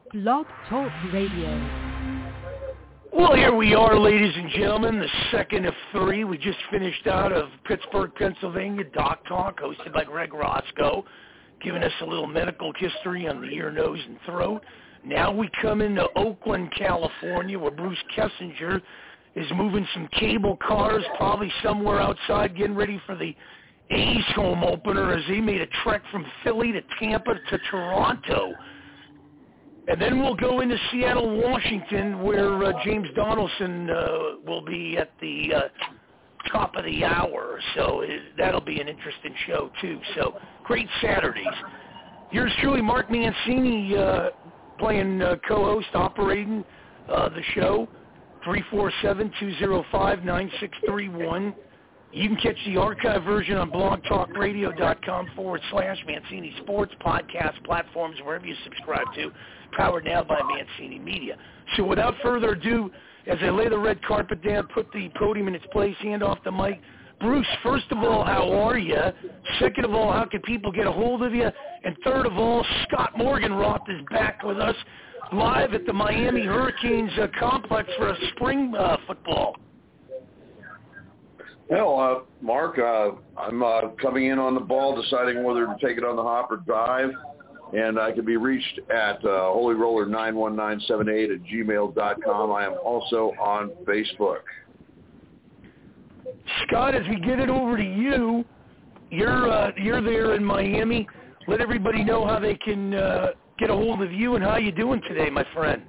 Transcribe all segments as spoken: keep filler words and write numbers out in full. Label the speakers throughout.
Speaker 1: Blog Talk Radio.
Speaker 2: Well, here we are, ladies and gentlemen, the second of three. We just finished out of Pittsburgh, Pennsylvania, Doc Talk, hosted by Greg Roscoe, giving us a little medical history on the ear, nose, and throat. Now we come into Oakland, California, where Bruce Kessinger is moving some cable cars, probably somewhere outside, getting ready for the A's home opener as he made a trek from Philly to Tampa to Toronto. And then we'll go into Seattle, Washington, where uh, James Donaldson uh, will be at the uh, top of the hour. So it, that'll be an interesting show, too. So great Saturdays. Yours truly, Mark Mancini, uh, playing uh, co-host, operating uh, the show, three four seven, two oh five, nine six three one. You can catch the archive version on blogtalkradio.com forward slash Mancini Sports, podcast platforms, wherever you subscribe to, powered now by Mancini Media. So without further ado, as I lay the red carpet down, put the podium in its place, hand off the mic. Bruce, first of all, how are you? Second of all, how can people get a hold of you? And third of all, Scott Morgenroth is back with us live at the Miami Hurricanes uh, complex for a spring uh, football.
Speaker 3: Well, uh, Mark, uh, I'm uh, coming in on the ball, deciding whether to take it on the hop or dive, and I can be reached at uh, holy roller nine one nine seven eight at gmail dot com. I am also on Facebook.
Speaker 2: Scott, as we get it over to you, you're uh, you're there in Miami. Let everybody know how they can uh, get a hold of you and how you doing today, my friend.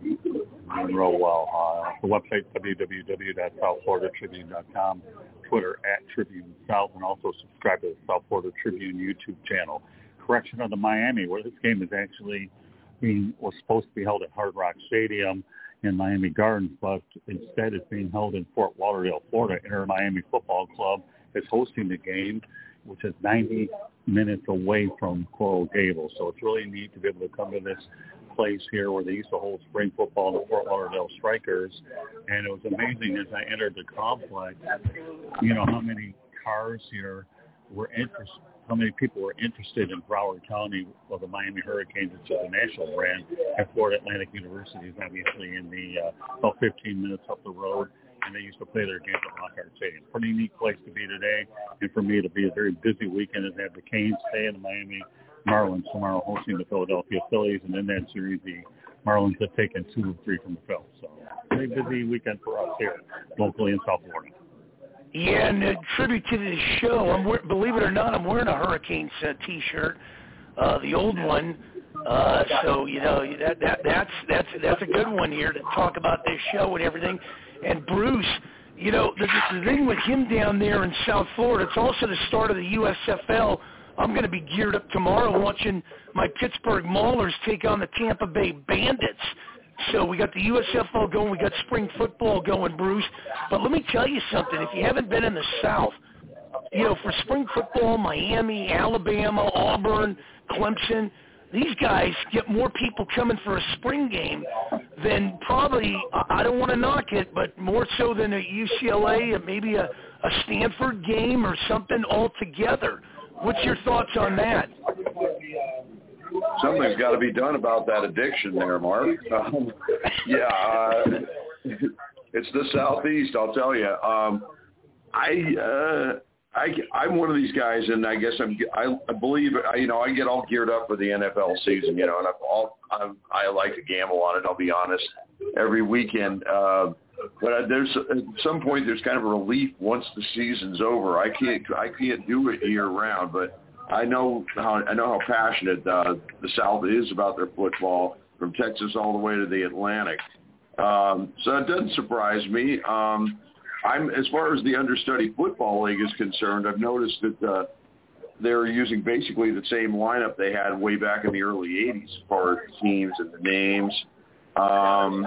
Speaker 4: I'm real well. Uh, the website, w w w dot south florida tribune dot com, Twitter at Tribune South, and also subscribe to the South Florida Tribune YouTube channel. Correction on the Miami, where this game is actually being was supposed to be held at Hard Rock Stadium in Miami Gardens, but instead it's being held in Fort Lauderdale, Florida. Inter Miami Football Club is hosting the game, which is ninety minutes away from Coral Gables. So it's really neat to be able to come to this place here where they used to hold spring football, the Fort Lauderdale Strikers, and it was amazing as I entered the complex, you know, how many cars here were interested, how many people were interested in Broward County of the Miami Hurricanes, which is a national brand, and Florida Atlantic University is obviously in the uh, about fifteen minutes up the road, and they used to play their games at Lockhart Stadium. Pretty neat place to be today, and for me to be a very busy weekend as they have the Canes stay in Miami Marlins tomorrow hosting the Philadelphia Phillies, and in that series the Marlins have taken two of three from the Phils. So very busy weekend for us here locally in South Florida.
Speaker 2: Yeah, and a tribute to this show, I'm we- believe it or not, I'm wearing a Hurricanes uh, T-shirt, uh, the old one. Uh, so you know that, that that's that's that's a good one here to talk about this show and everything. And Bruce, you know the, the thing with him down there in South Florida, it's also the start of the U S F L. I'm going to be geared up tomorrow watching my Pittsburgh Maulers take on the Tampa Bay Bandits. So we got the U S F L going, we got spring football going, Bruce. But let me tell you something. If you haven't been in the South, you know, for spring football, Miami, Alabama, Auburn, Clemson, these guys get more people coming for a spring game than probably, I don't want to knock it, but more so than a U C L A, or maybe a, a Stanford game or something altogether. What's your thoughts on that?
Speaker 3: Something's got to be done about that addiction there, Mark. Um, yeah, uh, it's the Southeast, I'll tell you. Um, I, uh, I, I'm one of these guys, and I guess I'm, I, I believe, I, you know, I get all geared up for the N F L season, you know, and I've all, I'm, I like to gamble on it, I'll be honest, every weekend. Uh, but there's at some point there's kind of a relief once the season's over. I can't, I can't do it year round, but I know how I know how passionate uh, the South is about their football, from Texas all the way to the Atlantic. Um, so it doesn't surprise me. Um, I'm as far as the understudy football league is concerned, I've noticed that uh, they're using basically the same lineup they had way back in the early eighties as far as teams and the names. Um,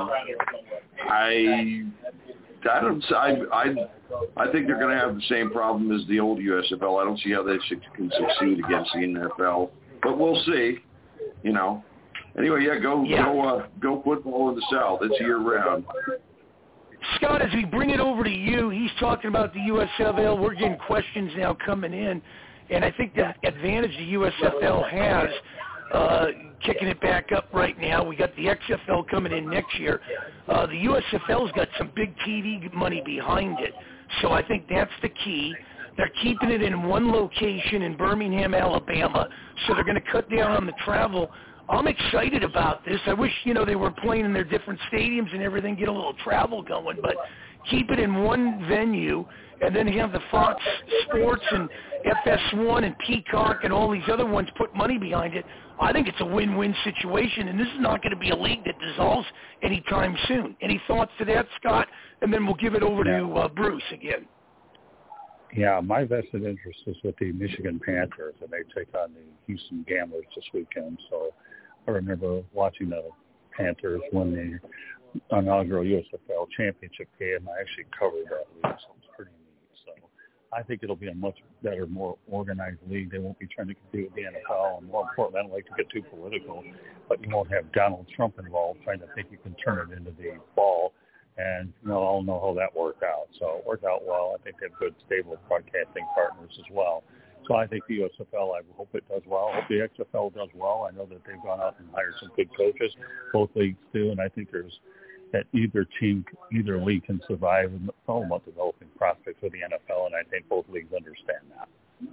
Speaker 3: I, I don't. I, I, I think they're going to have the same problem as the old U S F L. I don't see how they can succeed against the N F L, but we'll see. You know. Anyway, yeah, go yeah. go uh, go football in the South. It's year round.
Speaker 2: Scott, as we bring it over to you, he's talking about the U S F L. We're getting questions now coming in, and I think the advantage the U S F L has uh, kicking it back up right now. We got the X F L coming in next year. Uh, the U S F L's got some big T V money behind it, so I think that's the key. They're keeping it in one location in Birmingham, Alabama, so they're going to cut down on the travel. I'm excited about this. I wish, you know, they were playing in their different stadiums and everything, get a little travel going, but keep it in one venue and then have the Fox Sports and F S one and Peacock and all these other ones put money behind it. I think it's a win-win situation, and this is not going to be a league that dissolves anytime soon. Any thoughts to that, Scott? And then we'll give it over to uh, Bruce again.
Speaker 4: Yeah, my vested interest is with the Michigan Panthers, and they take on the Houston Gamblers this weekend. So I remember watching the Panthers win the inaugural U S F L championship game. I actually covered that league, so it's pretty neat. So I think it'll be a much better, more organized league. They won't be trying to compete with the N F L, and more importantly, I don't like to get too political, but you won't have Donald Trump involved trying to think you can turn it into the ball. And you know, I'll know how that worked out. So it worked out well. I think they have good, stable broadcasting partners as well. So I think the U S F L, I hope it does well. I hope the X F L does well. I know that they've gone out and hired some good coaches. Both leagues do, and I think there's that either team, either league can survive. And it's all about developing prospects for the N F L, and I think both leagues understand that.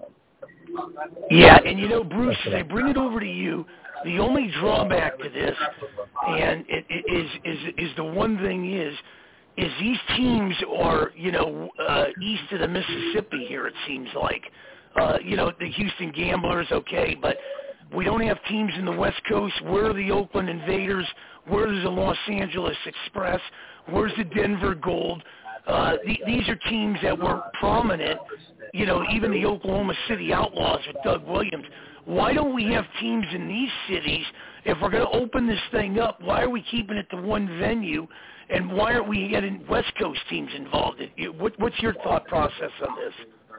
Speaker 2: Yeah, and you know, Bruce, as I bring it over to you, the only drawback to this, and it, it is is is the one thing is, is these teams are, you know, uh, east of the Mississippi here. It seems like, uh, you know, the Houston Gamblers, okay, but we don't have teams in the West Coast. Where are the Oakland Invaders? Where's the Los Angeles Express? Where's the Denver Gold? Uh, th- these are teams that were prominent, you know, even the Oklahoma City Outlaws with Doug Williams. Why don't we have teams in these cities? If we're going to open this thing up, why are we keeping it to one venue? And why aren't we getting West Coast teams involved? What, what's your thought process on this?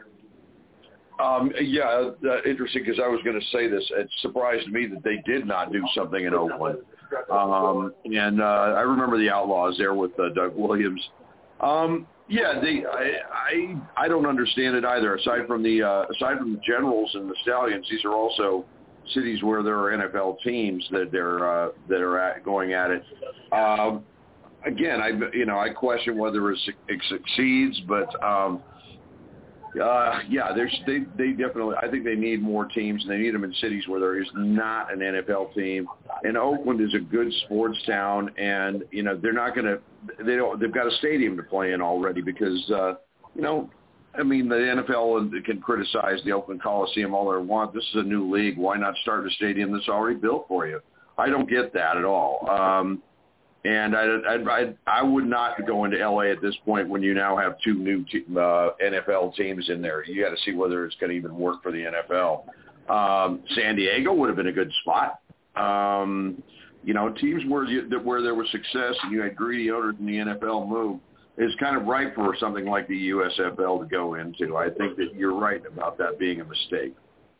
Speaker 3: Um, yeah, uh, interesting, because I was going to say this. It surprised me that they did not do something in Oakland. Um, and uh, I remember the Outlaws there with uh, Doug Williams. Um, yeah, they. I, I I don't understand it either. Aside from the uh, aside from the Generals and the Stallions, these are also cities where there are N F L teams that they're uh, that are at, going at it. Um, again, I you know I question whether it, it succeeds, but. Um, Uh, yeah, there's they they definitely. I think they need more teams, and they need them in cities where there is not an N F L team. And Oakland is a good sports town, and you know they're not going to. They don't. They've got a stadium to play in already because uh, you know, I mean the N F L can criticize the Oakland Coliseum all they want. This is a new league. Why not start a stadium that's already built for you? I don't get that at all. Um, And I, I, I, I would not go into L A at this point when you now have two new te- uh, N F L teams in there. You got to see whether it's going to even work for the N F L. Um, San Diego would have been a good spot. Um, you know, teams where you, where there was success and you had greedy owners in the N F L move is kind of ripe for something like the U S F L to go into. I think that you're right about that being a mistake.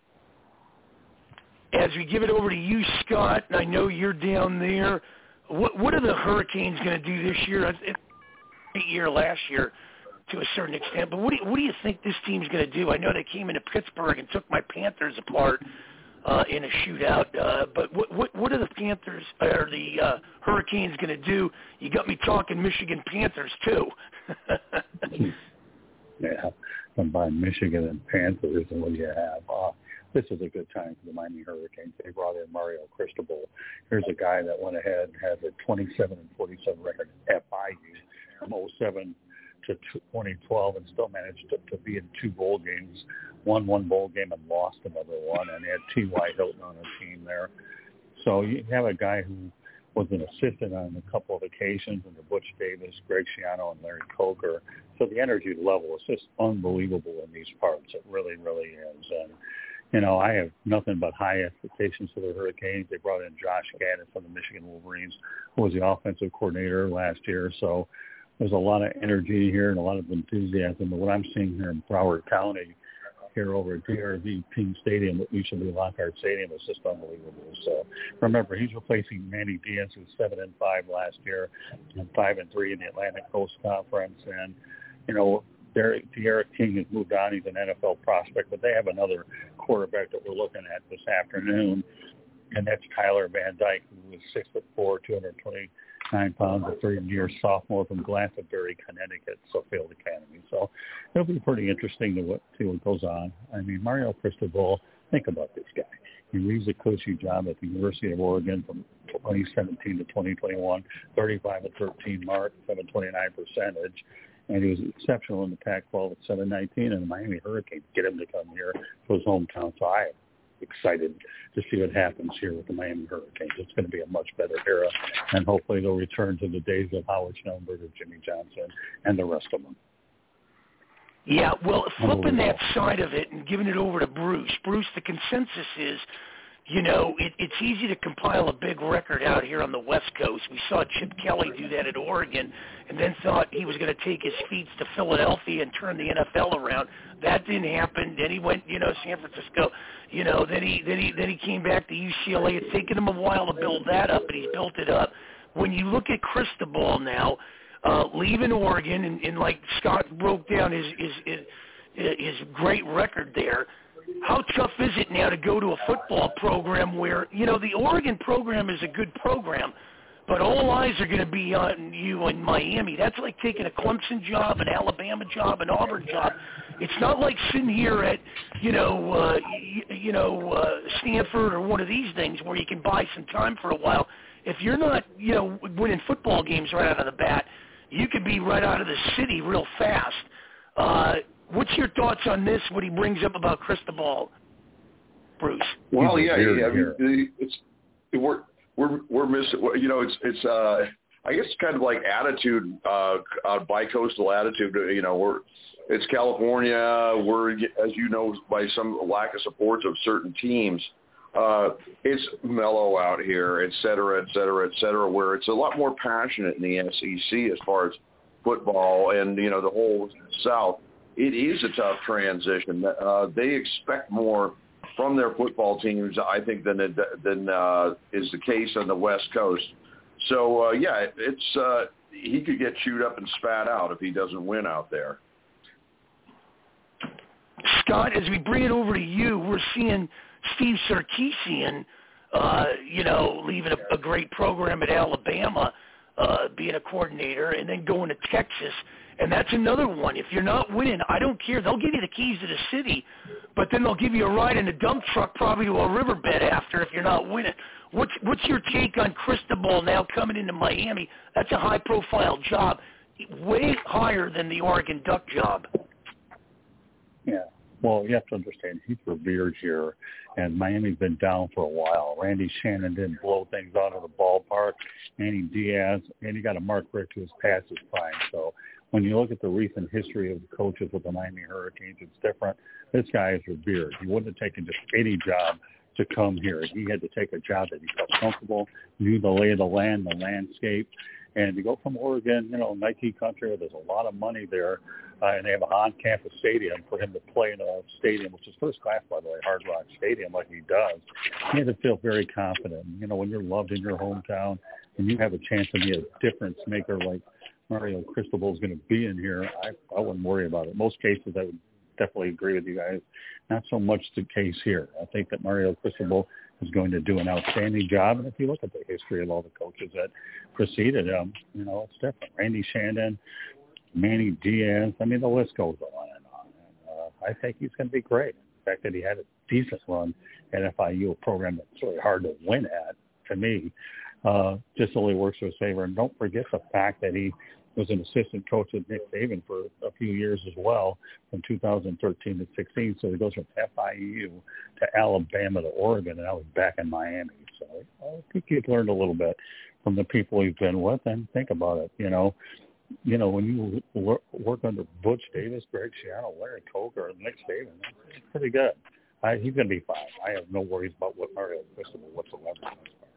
Speaker 2: As we give it over to you, Scott, and I know you're down there. What what are the Hurricanes going to do this year? It, great year last year to a certain extent, but what do you, what do you think this team's going to do? I know they came into Pittsburgh and took my Panthers apart uh, in a shootout, uh, but what what what are the Panthers or the uh, Hurricanes going to do? You got me talking Michigan Panthers too.
Speaker 4: Yeah, combine Michigan and Panthers, and what do you have? Uh, This is a good time for the Miami Hurricanes. They brought in Mario Cristobal. Here's a guy that went ahead and had a twenty-seven and forty-seven record at I U from oh seven to twenty twelve and still managed to, to be in two bowl games, won one bowl game and lost another one, and they had T Y. Hilton on the team there. So you have a guy who was an assistant on a couple of occasions under Butch Davis, Greg Schiano, and Larry Coker. So the energy level is just unbelievable in these parts. It really, really is. And You know, I have nothing but high expectations for the Hurricanes. They brought in Josh Gadden from the Michigan Wolverines, who was the offensive coordinator last year. So there's a lot of energy here and a lot of enthusiasm. But what I'm seeing here in Broward County, here over at D R V King Stadium, what used to be Lockhart Stadium, is just unbelievable. So remember, he's replacing Manny Diaz, who was seven and five last year, and five and three in the Atlantic Coast Conference. And you know, Derek, Derek King has moved on. He's an N F L prospect, but they have another quarterback that we're looking at this afternoon. and that's Tyler Van Dyke, who was six foot four, two hundred twenty-nine pounds, a third-year sophomore from Glastonbury, Connecticut, Suffield Academy. So it'll be pretty interesting to what, see what goes on. I mean, Mario Cristobal, think about this guy. He leaves a coaching job at the University of Oregon from twenty seventeen to twenty twenty-one, thirty-five and thirteen mark, seven twenty-nine percentage. And he was exceptional in the Pac twelve at seven nineteen, and the Miami Hurricanes get him to come here to his hometown. So I am excited to see what happens here with the Miami Hurricanes. It's going to be a much better era, and hopefully they'll return to the days of Howard Schnellenberger, Jimmy Johnson, and the rest of them.
Speaker 2: Yeah, well, flipping that side of it and giving it over to Bruce. Bruce, the consensus is, you know, it, it's easy to compile a big record out here on the West Coast. We saw Chip Kelly do that at Oregon and then thought he was going to take his feet to Philadelphia and turn the N F L around. That didn't happen. Then he went, you know, San Francisco. You know, then he then he then he came back to U C L A. It's taken him a while to build that up, but he's built it up. When you look at Cristobal now, uh, leaving Oregon, and, and like Scott broke down his his, his his great record there, how tough is it now to go to a football program where, you know, the Oregon program is a good program, but all eyes are going to be on you in Miami. That's like taking a Clemson job, an Alabama job, an Auburn job. It's not like sitting here at, you know, uh, you, you know, uh, Stanford or one of these things where you can buy some time for a while. If you're not, you know, winning football games right out of the bat, you could be right out of the city real fast. Uh, what's your thoughts on this, what he brings up about Cristobal, Bruce?
Speaker 3: Well, yeah, yeah, I mean, it's we're we're we're missing. You know, it's it's. Uh, I guess it's kind of like attitude, uh, uh, bi-coastal attitude. You know, we're it's California. We're, as you know, by some lack of supports of certain teams. Uh, it's mellow out here, et cetera, et cetera, et cetera, where it's a lot more passionate in the S E C as far as football and, you know, the whole South. It is a tough transition. Uh, they expect more from their football teams, I think, than than uh, is the case on the West Coast. So, uh, yeah, it's uh, he could get chewed up and spat out if he doesn't win out there.
Speaker 2: Scott, as we bring it over to you, we're seeing Steve Sarkisian, uh, you know, leaving a, a great program at Alabama, uh, being a coordinator, and then going to Texas. And that's another one. If you're not winning, I don't care. They'll give you the keys to the city, but then they'll give you a ride in a dump truck probably to a riverbed after if you're not winning. What's, what's your take on Cristobal now coming into Miami? That's a high-profile job, way higher than the Oregon Duck job.
Speaker 4: Yeah. Well, you have to understand, he's revered here, and Miami's been down for a while. Randy Shannon didn't blow things out of the ballpark. Manny Diaz, and he got a Mark Richt to his passes fine. So when you look at the recent history of the coaches with the Miami Hurricanes, it's different. This guy is revered. He wouldn't have taken just any job to come here. He had to take a job that he felt comfortable, knew the lay of the land, the landscape. And to go from Oregon, you know, Nike country, there's a lot of money there, uh, and they have an on-campus stadium for him to play in a stadium, which is first class, by the way, Hard Rock Stadium, like he does. He had to feel very confident. You know, when you're loved in your hometown and you have a chance to be a difference maker like Mario Cristobal is going to be in here, I, I wouldn't worry about it. Most cases, I would definitely agree with you guys. Not so much the case here. I think that Mario Cristobal is going to do an outstanding job. And if you look at the history of all the coaches that preceded him, you know, it's different. Randy Shannon, Manny Diaz, I mean, the list goes on and on. And, uh, I think he's going to be great. The fact that he had a decent run at F I U, a program that's really hard to win at, to me, uh, just only works to his favor. And don't forget the fact that he was an assistant coach with Nick Saban for a few years as well, from two thousand thirteen to sixteen. So he goes from F I U to Alabama to Oregon, and now he's back in Miami. So I think he's learned a little bit from the people he's been with. And think about it, you know, you know, when you work, work under Butch Davis, Greg Schiano, Larry Coker, and Nick Saban, it's pretty good. I, he's going to be fine. I have no worries about what Mario Cristobal whatsoever.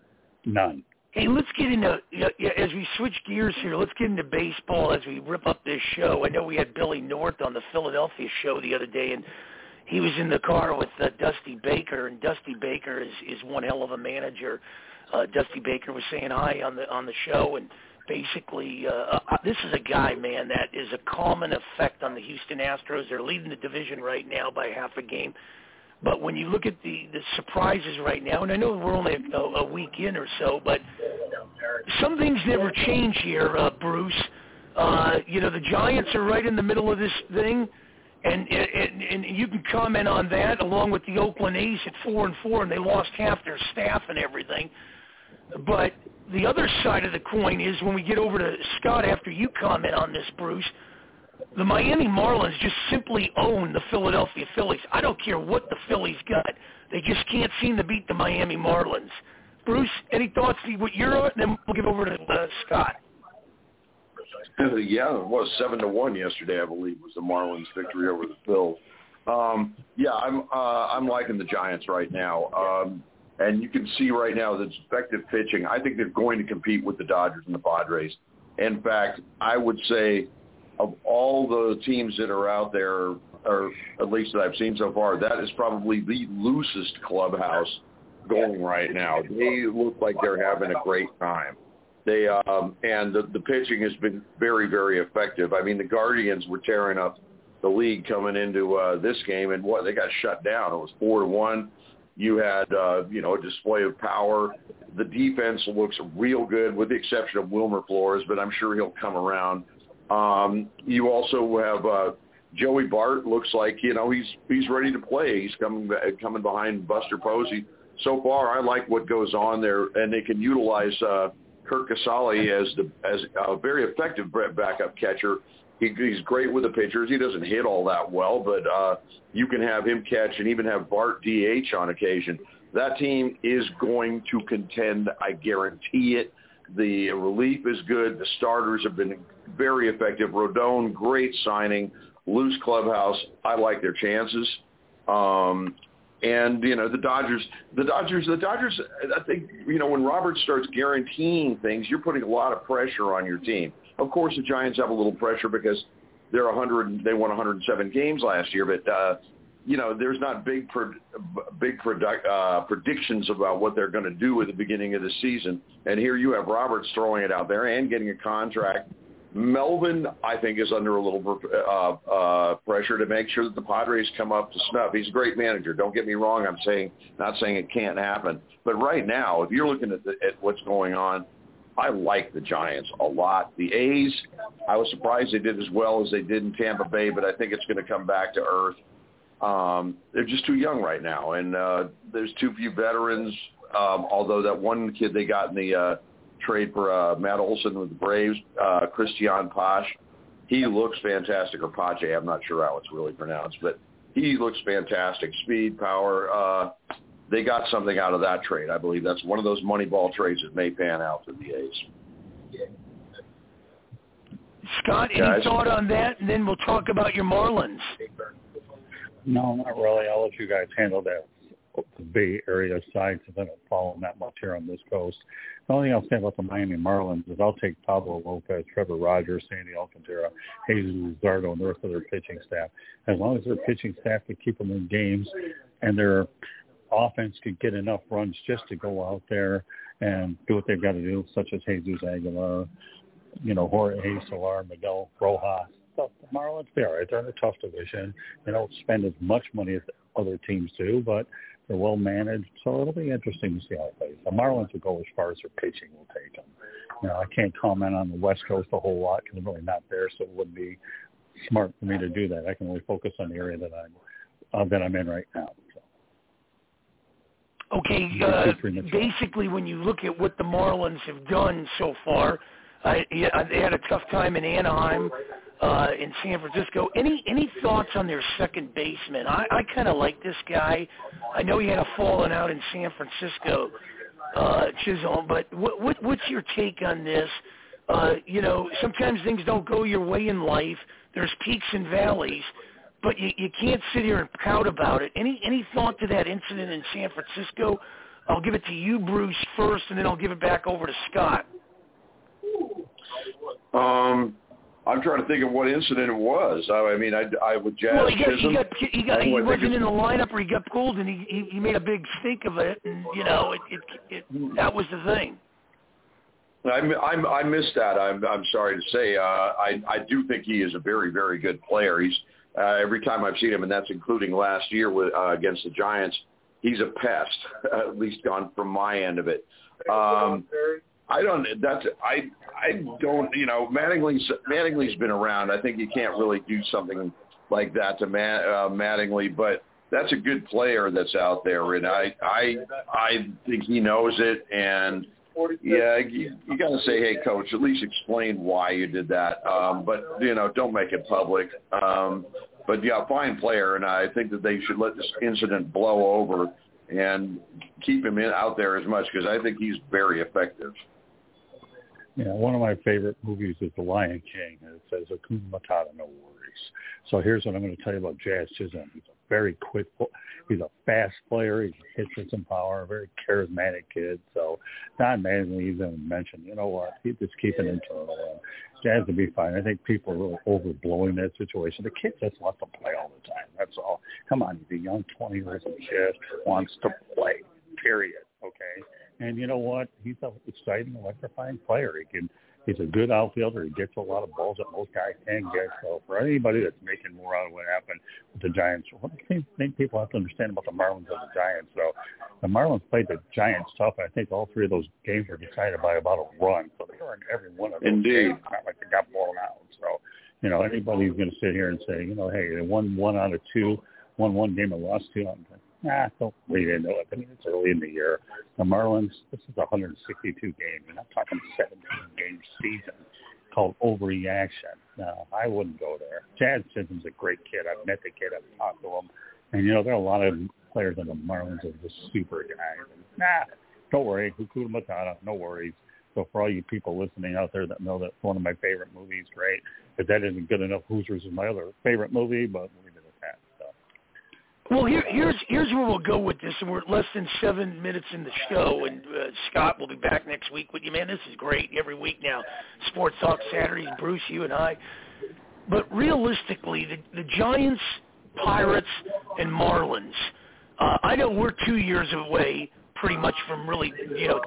Speaker 4: None.
Speaker 2: Hey, let's get into, as we switch gears here, let's get into baseball as we rip up this show. I know we had Billy North on the Philadelphia show the other day, and he was in the car with uh, Dusty Baker, and Dusty Baker is, is one hell of a manager. Uh, Dusty Baker was saying hi on the on the show, and basically uh, uh, this is a guy, man, that is a common effect on the Houston Astros. They're leading the division right now by half a game. But when you look at the, the surprises right now, and I know we're only a, a week in or so, but some things never change here, uh, Bruce. Uh, you know, the Giants are right in the middle of this thing, and, and and you can comment on that along with the Oakland A's at four and four, and they lost half their staff and everything. But the other side of the coin is when we get over to Scott after you comment on this, Bruce, the Miami Marlins just simply own the Philadelphia Phillies. I don't care what the Phillies got. They just can't seem to beat the Miami Marlins. Bruce, any thoughts on what you're on? Then we'll give over to uh, Scott.
Speaker 3: Yeah, it was seven to one yesterday, I believe, was the Marlins' victory over the Phils. Um, yeah, I'm uh, I'm liking the Giants right now. Um, and you can see right now that effective pitching, I think they're going to compete with the Dodgers and the Padres. In fact, I would say of all the teams that are out there, or at least that I've seen so far, that is probably the loosest clubhouse going right now. They look like they're having a great time. They um, and the, the pitching has been very, very effective. I mean, the Guardians were tearing up the league coming into uh, this game, and what they got shut down. It was four to one. You had uh, you know a display of power. The defense looks real good, with the exception of Wilmer Flores, but I'm sure he'll come around. Um, you also have uh, Joey Bart. Looks like you know he's he's ready to play. He's coming coming behind Buster Posey. So far, I like what goes on there, and they can utilize uh, Kirk Casale as the as a very effective backup catcher. He, he's great with the pitchers. He doesn't hit all that well, but uh, you can have him catch and even have Bart D H on occasion. That team is going to contend. I guarantee it. The relief is good. The starters have been very effective. Rodon, great signing. Loose clubhouse. I like their chances. Um, and, you know, the Dodgers, the Dodgers, the Dodgers, I think, you know, when Robert starts guaranteeing things, you're putting a lot of pressure on your team. Of course, the Giants have a little pressure because they're one hundred, they won one hundred seven games last year, but, uh, you know, there's not big pro, big product, uh, predictions about what they're going to do at the beginning of the season. And here you have Roberts throwing it out there and getting a contract. Melvin, I think, is under a little uh, uh, pressure to make sure that the Padres come up to snuff. He's a great manager. Don't get me wrong. I'm saying not saying it can't happen. But right now, if you're looking at, the, at what's going on, I like the Giants a lot. The A's, I was surprised they did as well as they did in Tampa Bay, but I think it's going to come back to earth. Um, they're just too young right now, and uh, there's too few veterans, um, although that one kid they got in the uh, trade for uh, Matt Olson with the Braves, uh, Christian Pache, he looks fantastic, or Pache, I'm not sure how it's really pronounced, but he looks fantastic. Speed, power, uh, they got something out of that trade. I believe that's one of those money ball trades that may pan out for the A's.
Speaker 2: Scott, any
Speaker 3: Guys?
Speaker 2: thought on that? And then we'll talk about your Marlins.
Speaker 4: No, not really. I'll let you guys handle that the Bay Area side because I don't follow that much here on this coast. The only thing I'll say about the Miami Marlins is I'll take Pablo Lopez, Trevor Rogers, Sandy Alcantara, Jesus Luzardo, and the rest of their pitching staff. As long as their pitching staff can keep them in games and their offense could get enough runs just to go out there and do what they've got to do, such as Jesus Aguilar, you know, Jorge Soler, Miguel Rojas. The Marlins, they're all right. They're in a tough division. They don't spend as much money as other teams do, but they're well managed. So it'll be interesting to see how it plays. The Marlins will go as far as their pitching will take them. You know, I can't comment on the West Coast a whole lot because I'm really not there, so it wouldn't be smart for me to do that. I can only focus on the area that I'm uh, that I'm in right now. So.
Speaker 2: Okay, uh, basically when you look at what the Marlins have done so far, uh, yeah, they had a tough time in Anaheim. Uh, in San Francisco. Any any thoughts on their second baseman? I, I kind of like this guy. I know he had a falling out in San Francisco, uh, Chisholm, but what, what what's your take on this? Uh, you know, sometimes things don't go your way in life. There's peaks and valleys, but you, you can't sit here and pout about it. Any any thought to that incident in San Francisco? I'll give it to you, Bruce, first, and then I'll give it back over to Scott.
Speaker 3: Um. I'm trying to think of what incident it was. I, I mean, I, I would jazz
Speaker 2: well, he got,
Speaker 3: Chisholm.
Speaker 2: He, got, he, got, he wasn't in the lineup, or he got pulled, and he, he, he made a big stink of it. And you know, it, it, it, that was the thing.
Speaker 3: I, I, I missed that. I'm, I'm sorry to say. Uh, I, I do think he is a very, very good player. He's Uh, every time I've seen him, and that's including last year with, uh, against the Giants, he's a pest, at least on from my end of it. Um, I don't. That's I. I don't. You know, Mattingly's Mattingly's been around. I think you can't really do something like that to Matt, uh, Mattingly, but that's a good player that's out there, and I. I. I think he knows it, and yeah, you, you got to say, hey, coach, at least explain why you did that. Um, but you know, don't make it public. Um, but yeah, fine player, and I think that they should let this incident blow over and keep him in, out there as much, because I think he's very effective.
Speaker 4: Yeah, one of my favorite movies is The Lion King, and it says, Hakuna Matata, no worries. So here's what I'm going to tell you about Jazz Chisholm. He's a very quick, he's a fast player. He hits with some power, a very charismatic kid. So Don Mattingly even mentioned, you know what, he just keep it internal. And Jazz will be fine. I think people are really overblowing that situation. The kid just wants to play all the time. That's all. Come on, he's a young twenty-year-old kid, wants to play, period, okay? And you know what? He's an exciting, electrifying player. He can. He's a good outfielder. He gets a lot of balls that most guys can get. So for anybody that's making more out of what happened with the Giants, what I think people have to understand about the Marlins and the Giants. So the Marlins played the Giants tough. I think all three of those games were decided by about a run. So they earned every one of those
Speaker 3: Indeed.
Speaker 4: games. Not like they got blown out. So, you know, anybody who's going to sit here and say, you know, hey, they won one out of two, won one game and lost two, I'm like, nah, don't read into it. I mean, it's early in the year. The Marlins, this is a one hundred sixty-two game. We're not talking seventeen-game season called overreaction. No, I wouldn't go there. Jazz Chisholm's a great kid. I've met the kid. I've talked to him. And, you know, there are a lot of players on the Marlins that are just super guys. And, nah, don't worry. Hakuna Matata, no worries. So for all you people listening out there that know that's one of my favorite movies, great. But that isn't good enough. Hoosiers is my other favorite movie, but we'll leave it at that. So.
Speaker 2: Well, here, here's here's where we'll go with this, and we're less than seven minutes in the show, and uh, Scott will be back next week with you. Man, this is great every week now. Sports Talk Saturdays, Bruce, you and I. But realistically, the, the Giants, Pirates, and Marlins, uh, I know we're two years away pretty much from really, you know,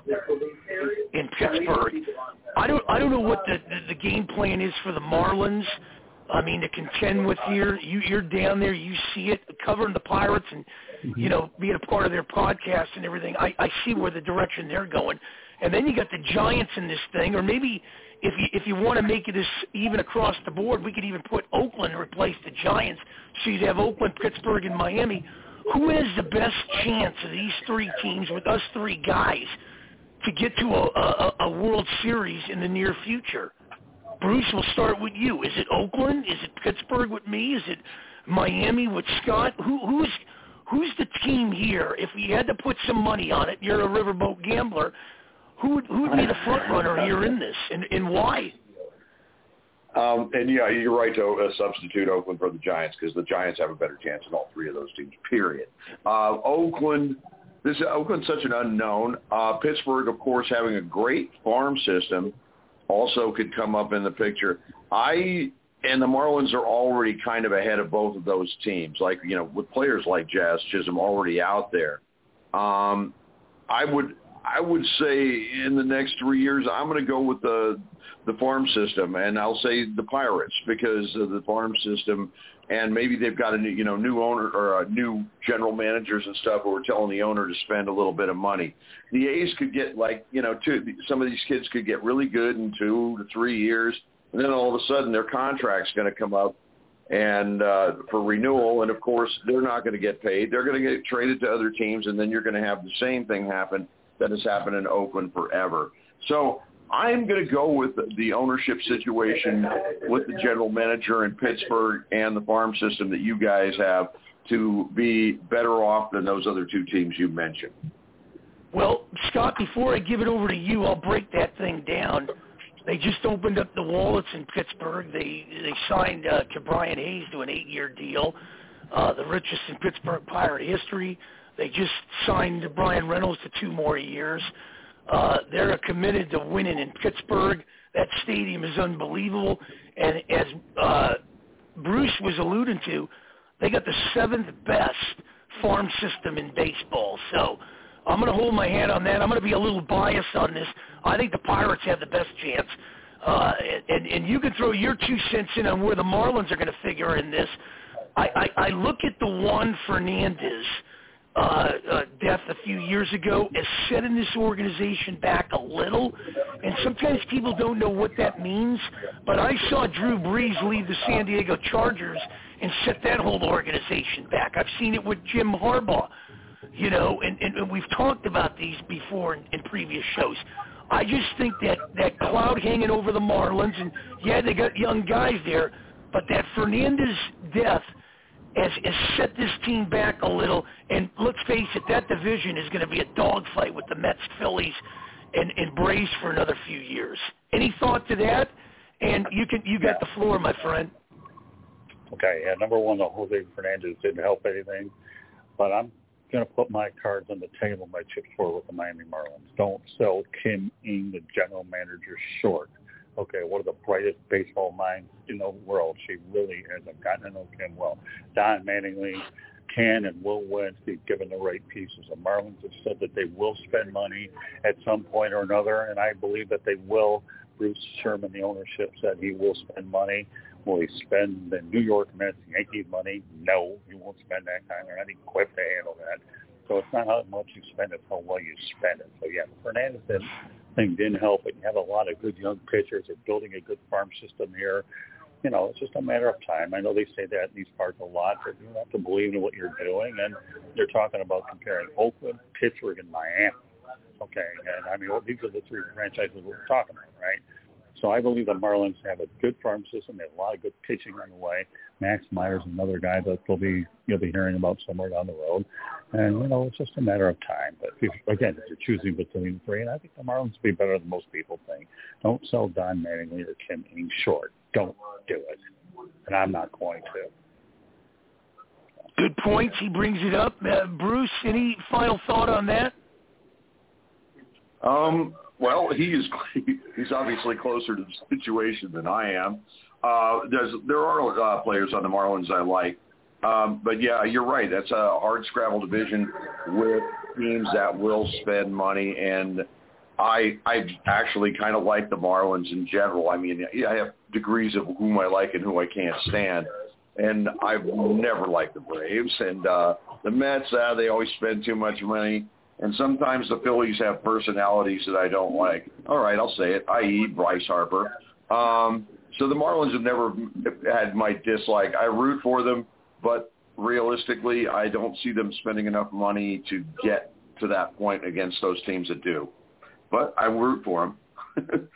Speaker 2: in Pittsburgh. I don't I don't know what the, the, the game plan is for the Marlins. I mean, to contend with here, you, you're down there, you see it, covering the Pirates and, you know, being a part of their podcast and everything. I, I see where the direction they're going. And then you got the Giants in this thing, or maybe if you if you want to make it this even across the board, we could even put Oakland to replace the Giants. So you'd have Oakland, Pittsburgh, and Miami. Who has the best chance of these three teams with us three guys to get to a, a, a World Series in the near future? Bruce, we'll start with you. Is it Oakland? Is it Pittsburgh with me? Is it Miami with Scott? Who, who's who's the team here? If you had to put some money on it, you're a riverboat gambler. Who would, who would be the front runner here in this, and, and why?
Speaker 3: Um, and, yeah, you're right to uh, substitute Oakland for the Giants, because the Giants have a better chance than all three of those teams, period. Uh, Oakland, this Oakland's such an unknown. Uh, Pittsburgh, of course, having a great farm system, also could come up in the picture. I and the Marlins are already kind of ahead of both of those teams, like, you know, with players like Jazz Chisholm already out there. Um, I would I would say in the next three years, I'm going to go with the the farm system, and I'll say the Pirates, because of the farm system, and maybe they've got a new, you know, new owner or a new general managers and stuff who are telling the owner to spend a little bit of money. The A's could get, like, you know, two, some of these kids could get really good in two to three years, and then all of a sudden their contract's going to come up and uh, for renewal, and of course they're not going to get paid. They're going to get traded to other teams, and then you're going to have the same thing happen that has happened in Oakland forever. So I'm going to go with the ownership situation with the general manager in Pittsburgh and the farm system that you guys have to be better off than those other two teams you mentioned.
Speaker 2: Well, Scott, before I give it over to you, I'll break that thing down. They just opened up the wallets in Pittsburgh. They they signed uh, Brian Hayes to an eight-year deal, uh, the richest in Pittsburgh Pirate history. They just signed Brian Reynolds to two more years. Uh, they're committed to winning in Pittsburgh. That stadium is unbelievable. And as uh, Bruce was alluding to, they got the seventh best farm system in baseball. So I'm going to hold my hand on that. I'm going to be a little biased on this. I think the Pirates have the best chance. Uh, and, and you can throw your two cents in on where the Marlins are going to figure in this. I, I, I look at the Juan Fernandez uh, uh, death a few years ago as setting this organization back a little, and sometimes people don't know what that means, but I saw Drew Brees leave the San Diego Chargers and set that whole organization back. I've seen it with Jim Harbaugh, you know, and, and, and we've talked about these before in, in previous shows. I just think that that cloud hanging over the Marlins, and yeah, they got young guys there, but that Fernandez death has, has set this team back a little. And let's face it, that division is going to be a dogfight with the Mets, Phillies, and, and Braves for another few years. Any thought to that? And you can you got the floor, my friend.
Speaker 4: Okay, yeah, number one, the Jose Fernandez didn't help anything, but I'm going to put my cards on the table, my chips forward with the Miami Marlins. Don't sell Kim Ng, the general manager, short. Okay, one of the brightest baseball minds in the world. She really is. I've gotten to know Kim well. Don Mattingly can and will win if he's given the right pieces. The Marlins have said that they will spend money at some point or another, and I believe that they will. Bruce Sherman, the ownership, said he will spend money. Will he spend the New York Mets, Yankees money? No, he won't spend that kind. They're not equipped to handle that. So it's not how much you spend, it's how well you spend it. So, yeah, the Fernandez thing didn't help, but you have a lot of good young pitchers. They're building a good farm system here. You know, it's just a matter of time. I know they say that in these parts a lot, but you have to believe in what you're doing. And they're talking about comparing Oakland, Pittsburgh, and Miami. Okay, and I mean, well, these are the three franchises we're talking about, right? So I believe the Marlins have a good farm system. They have a lot of good pitching on the way. Max Myers, another guy that they'll be you'll be hearing about somewhere down the road. And you know, it's just a matter of time. But if, again, if you're choosing between the three, and I think the Marlins will be better than most people think. Don't sell Don Mattingly or Kim Ng short. Don't do it, and I'm not going to.
Speaker 2: Good points. He brings it up. Uh, Bruce, any final thought on that?
Speaker 3: Um. Well, he is, he's obviously closer to the situation than I am. Uh, there's, there are uh, players on the Marlins I like. Um, but, yeah, you're right. That's a hard-scrabble division with teams that will spend money. And I I actually kind of like the Marlins in general. I mean, I have degrees of whom I like and who I can't stand. And I've never liked the Braves. And uh, the Mets, uh, they always spend too much money. And sometimes the Phillies have personalities that I don't like. All right, I'll say it, that is. Bryce Harper. Um, so the Marlins have never had my dislike. I root for them, but realistically, I don't see them spending enough money to get to that point against those teams that do. But I root for them.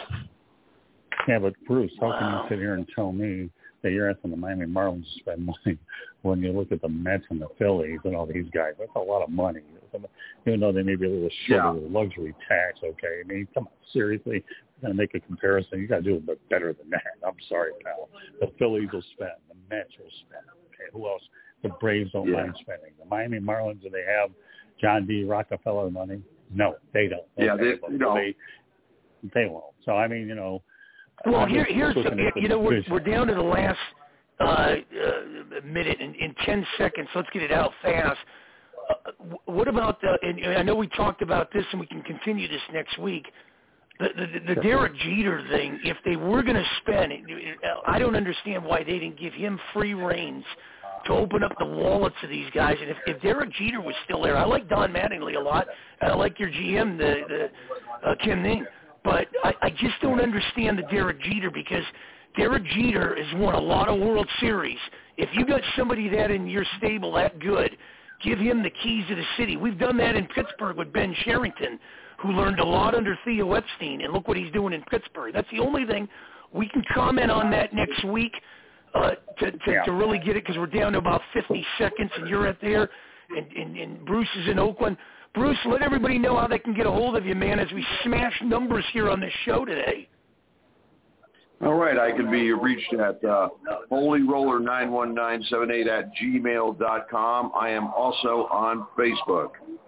Speaker 4: Yeah, but Bruce, how can you sit here and tell me that you're asking the Miami Marlins to spend money when you look at the Mets and the Phillies and all these guys? That's a lot of money. Even though they may be a little short
Speaker 3: yeah.
Speaker 4: of the luxury tax, okay? I mean, come on, seriously, you're going to make a comparison. You got to do a bit better than that. I'm sorry, pal. The Phillies will spend. The Mets will spend. Okay, who else? The Braves don't yeah. mind spending. The Miami Marlins, do they have John D. Rockefeller money? No, they don't. Okay,
Speaker 3: yeah, they, they don't.
Speaker 4: They, they won't. So, I mean, you know.
Speaker 2: Well, here, here's the, you know, we're, we're down to the last uh, uh, minute in, in ten seconds. Let's get it out fast. Uh, what about the, and I know we talked about this and we can continue this next week, the, the, the Derek Jeter thing, if they were going to spend, I don't understand why they didn't give him free reins to open up the wallets of these guys. And if, if Derek Jeter was still there, I like Don Mattingly a lot, and I like your G M, the, the uh, Kim Ng, but I, I just don't understand the Derek Jeter because Derek Jeter has won a lot of World Series. If you got somebody that in your stable that good, give him the keys to the city. We've done that in Pittsburgh with Ben Sherrington, who learned a lot under Theo Epstein, and look what he's doing in Pittsburgh. That's the only thing. We can comment on that next week uh, to, to,
Speaker 4: yeah.
Speaker 2: to really get it because we're down to about fifty seconds, and you're at there, and, and, and Bruce is in Oakland. Bruce, let everybody know how they can get a hold of you, man, as we smash numbers here on this show today.
Speaker 3: All right, I can be reached at uh, holy roller nine one nine seven eight at gmail dot com. I am also on Facebook.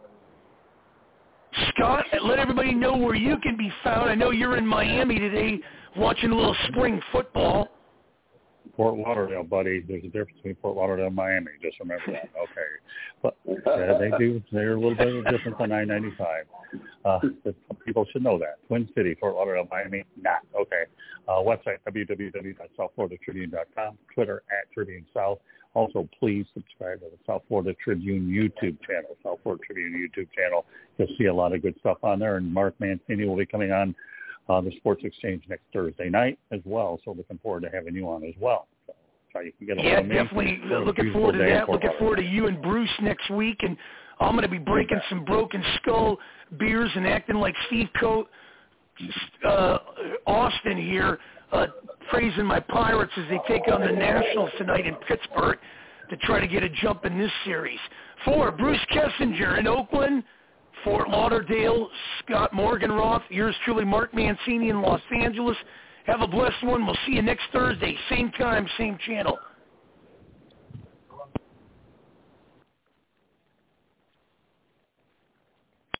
Speaker 2: Scott, let everybody know where you can be found. I know you're in Miami today watching a little spring football.
Speaker 4: Fort Lauderdale, buddy. There's a difference between Fort Lauderdale and Miami. Just remember that. Okay. But uh, they do. They're a little bit of a difference on I ninety-five. Uh, people should know that. Twin City, Fort Lauderdale, Miami, not. Okay. Uh, website, w w w dot south florida tribune dot com. Twitter, at Tribune South. Also, please subscribe to the South Florida Tribune YouTube channel, South Florida Tribune YouTube channel. You'll see a lot of good stuff on there. And Mark Mancini will be coming on uh, the Sports Exchange next Thursday night as well. So looking forward to having you on as well. So, so you can get a
Speaker 2: yeah,
Speaker 4: lot
Speaker 2: definitely uh, looking forward to that. Looking forward to you and Bruce next week. And I'm going to be breaking some Broken Skull beers and acting like Steve Coat, uh, Austin here, uh, praising my Pirates as they take on the Nationals tonight in Pittsburgh to try to get a jump in this series. For Bruce Kessinger in Oakland, Fort Lauderdale, Scott Morganroth, yours truly, Mark Mancini in Los Angeles. Have a blessed one. We'll see you next Thursday, same time, same channel.